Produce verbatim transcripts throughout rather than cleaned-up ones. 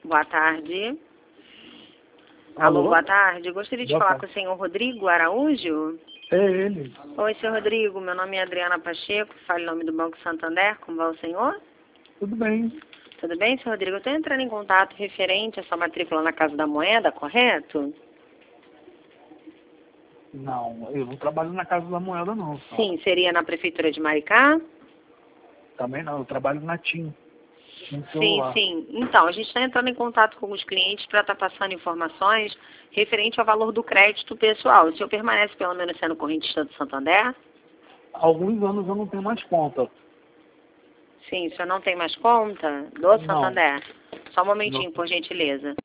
Boa tarde. Alô, Alô, boa tarde. Gostaria de boa falar tarde. com o senhor Rodrigo Araújo. É ele. Oi, senhor Rodrigo. Meu nome é Adriana Pacheco. Falo em nome do Banco Santander. Como vai o senhor? Tudo bem? Tudo bem, senhor Rodrigo? Eu estou entrando em contato referente à sua matrícula na Casa da Moeda, correto? Não, eu não trabalho na Casa da Moeda, não. Só. Sim, seria na Prefeitura de Maricá? Também não, eu trabalho na TIM. TIM Sim, celular. sim. Então, a gente está entrando em contato com os clientes para estar passando informações referente ao valor do crédito pessoal. O senhor permanece pelo menos sendo correntista do Santander? Há alguns anos eu não tenho mais conta. Sim, o senhor não tem mais conta do Não. Santander? Só um não. momentinho, por gentileza.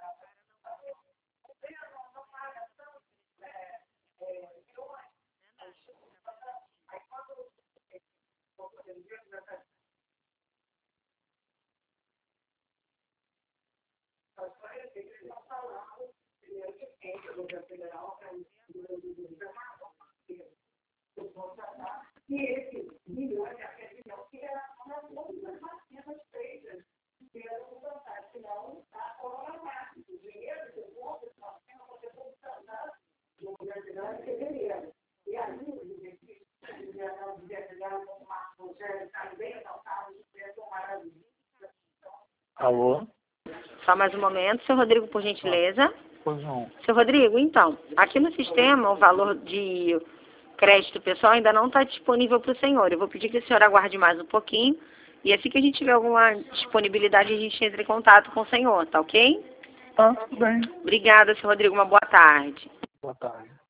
Alô? Só mais um momento, senhor Rodrigo, por gentileza. Pois não. Seu Rodrigo, então, aqui no sistema o valor de crédito pessoal ainda não está disponível para o senhor. Eu vou pedir que o senhor aguarde mais um pouquinho e assim que a gente tiver alguma disponibilidade a gente entra em contato com o senhor, tá ok? Tá, tudo bem. Obrigada, senhor Rodrigo. Uma boa tarde. Boa tarde.